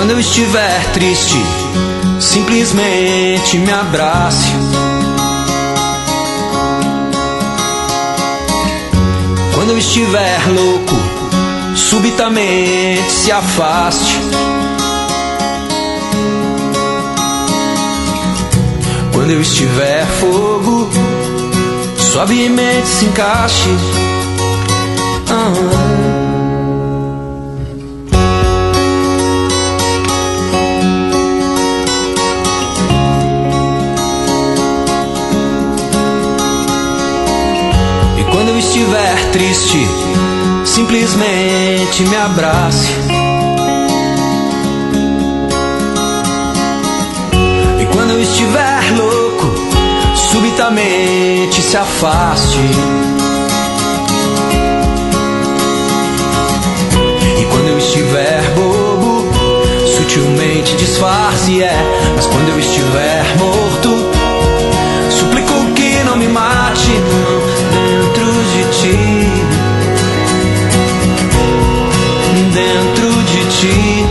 Quando eu estiver triste, simplesmente me abrace. Quando eu estiver louco, subitamente se afaste. Quando eu estiver fogo, suavemente se encaixe. E quando eu estiver triste, simplesmente me abrace. E quando eu estiver louco, subitamente se afaste. E quando eu estiver bobo, sutilmente disfarce, mas quando eu estiver morto, suplico que não me mate dentro de ti. Dentro de ti.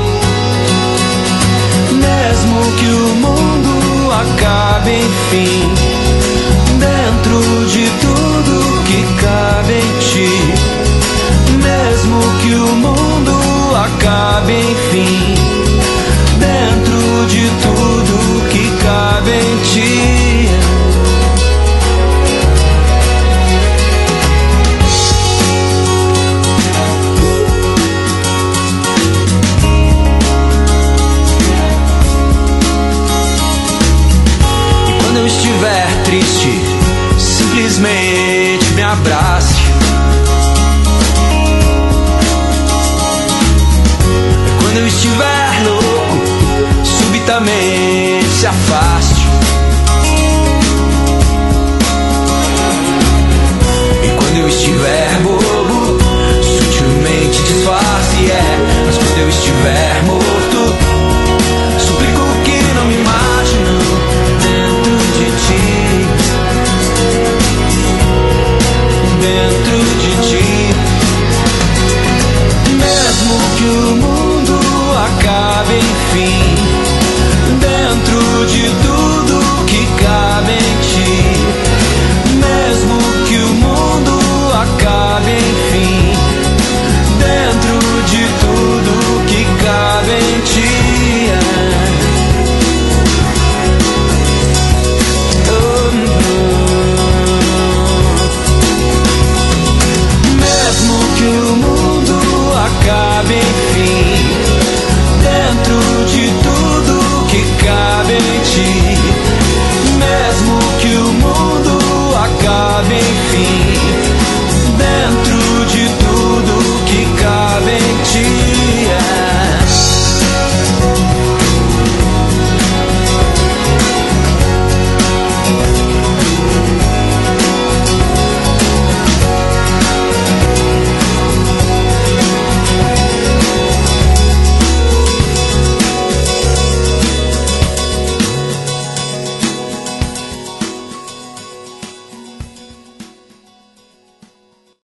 Mesmo que o mundo acabe, enfim, dentro de tudo que cabe em ti. Mesmo que o mundo acabe, enfim, dentro de tudo que cabe em ti. Quando eu estiver triste, simplesmente me abrace. Quando eu estiver